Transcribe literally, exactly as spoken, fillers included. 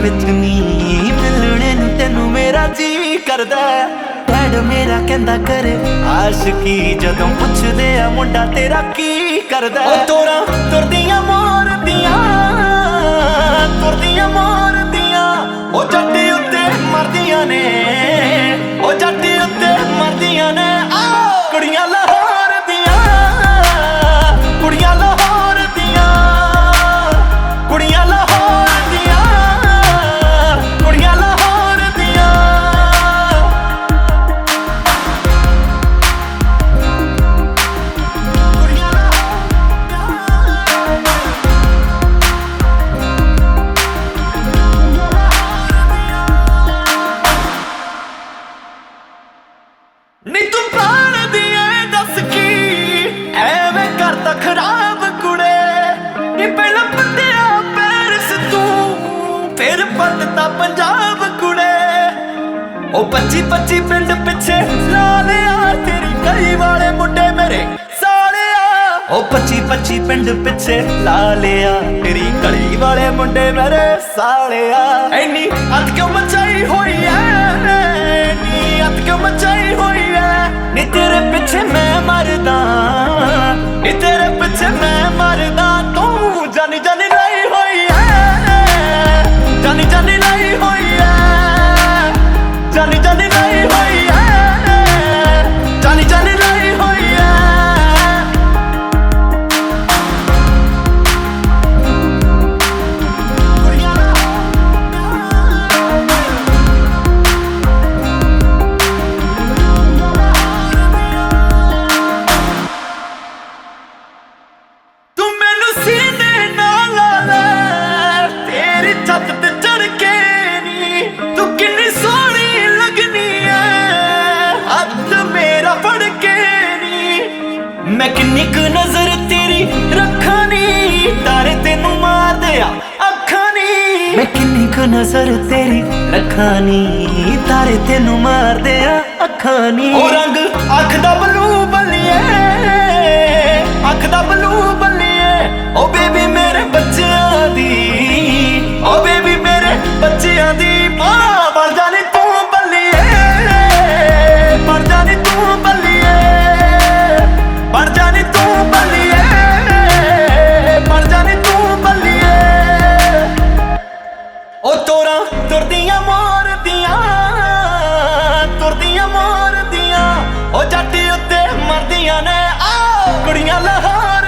विच नी मिलने नूं तैनूं मेरा जी करदा। डैड मेरा कहंदा करे आशिकी जदों पुछदे आ मुंडा तेरा की करदा। ओ तोरा तुरदियां मोरदियां तुरदियां मोरदियां ओ जट्टी उत्ते मरदियां ने ओ जट्टी उत्ते मरदियां ने। कुड़ियां लाहौर दियां कुड़ियां लाहौर दियां कुड़ियां लाहौर दियां कुड़ियां लाहौर दियां। कुड़ियां नी तू प्राण दिए दस की एवें करता खराब कुड़े। नी पहला पत्तिया पेरिस तू फिर पलता पंजाब कुड़े। ओ पच्ची पच्ची पिंड पिछे ला लिया तेरी गली वाले मुंडे मेरे सालिया। ओ पच्ची पच्ची पिंड पिछे ला लिया तेरी गली वाले मुंडे मेरे सालिया। इन्नी अत क्यों मचाई हुई है नी अत क्यों मचाई हुई है। नी तेरे पिछे मैं मरदा नी तेरे पिछे मैं मरदा तू जानी जानी लाई हुई है जानी जानी लाई हुई है जानी जानी लाई हुई है जानी जानी लाई हुई है। मैं किन्नी क नजर तेरी रखा नी तारे तेनू मार दिया अखा नी। मैं किन्नी क नजर तेरी रखा नी तारे तेनू मार दिया अखा नी। ओ रंग अख दा बलू बल्लिए अख दा बलू बल्लिए ओ बेबी मेरे बच्चियां दी ओ बेबी मेरे बच्चियां दी मां बन जानी तू बल्लिए बन जानी तू बल्लिए बन जानी तू बल्लिए बन जानी तू बल्लिए। ओ तोरा तुरदियां मोरदियां तुरदियां मोरदियां ओ जट्टी उत्ते मरदियां ने। कुड़ियां लाहौर